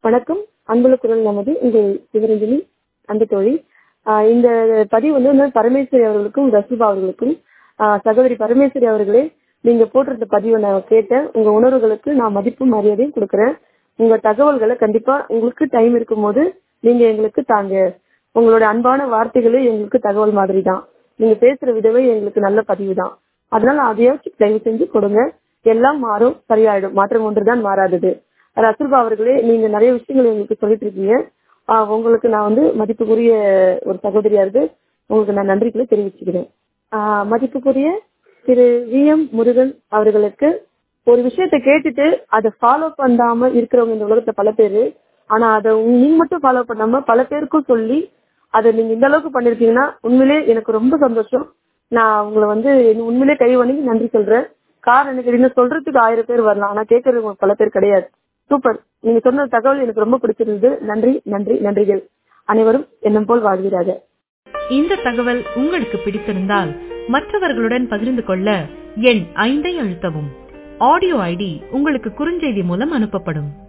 வணக்கம். அன்புள்ள குரல் நமது உங்கள் சிவரஞ்சனி அன்பு தோழி. இந்த பதிவு வந்து பரமேஸ்வரி அவர்களுக்கும் ரசூபா அவர்களுக்கும். சகோதரி பரமேஸ்வரி அவர்களே, நீங்க போட்டிருந்த பதிவை நான் கேட்டேன். உங்க உணர்வுகளுக்கு நான் மதிப்பும் மரியாதையும் கொடுக்குறேன். உங்க தகவல்களை கண்டிப்பா உங்களுக்கு டைம் இருக்கும் போது நீங்க எங்களுக்கு தாங்க. உங்களோட அன்பான வார்த்தைகளே எங்களுக்கு தகவல் மாதிரி தான். நீங்க பேசுற விதவே எங்களுக்கு நல்ல பதிவு தான். அதனால அதையாச்சும் தயவு செஞ்சு கொடுங்க. எல்லாம் மாறும், சரியாயிடும். மாற்றம் ஒன்றுதான் மாறாதது. ரசூபா அவர்களே, நீங்க நிறைய விஷயங்கள் எங்களுக்கு சொல்லிட்டு இருக்கீங்க. உங்களுக்கு நான் வந்து மதிப்புக்குரிய ஒரு சகோதரியா இருக்கு. உங்களுக்கு நான் நன்றிகளை தெரிவிச்சுக்கிறேன். மதிப்புக்குரிய திரு வி.எம். முருகன் அவர்களுக்கு, ஒரு விஷயத்தை கேட்டுட்டு அதை ஃபாலோ பண்ணாம இருக்கிறவங்க இந்த உலகத்துல பல பேரு. ஆனா அதை நீங்க மட்டும் ஃபாலோ பண்ணாம பல பேருக்கும் சொல்லி அதை நீங்க இந்த அளவுக்கு பண்ணிருக்கீங்கன்னா உண்மையிலே எனக்கு ரொம்ப சந்தோஷம். நான் உங்களை வந்து உண்மையிலே கை வணங்கி நன்றி சொல்றேன். காரணம் என்ன கேட்டீங்கன்னா, சொல்றதுக்கு 1000 பேர் வரலாம், ஆனா கேட்கறவங்க பல பேர் கிடையாது. சூப்பர். நீங்க சொன்ன தகவல் எனக்கு ரொம்ப பிடிச்சிருந்தது. நன்றி நன்றி நன்றிகள். அனைவரும் எண்ணம் போல் வாழ்கிறாங்க. இந்த தகவல் உங்களுக்கு பிடித்திருந்தால் மற்றவர்களுடன் பகிர்ந்து கொள்ள எண் 5 அழுத்தவும். ஆடியோ ஐடி உங்களுக்கு குறுஞ்செய்தி மூலம் அனுப்பப்படும்.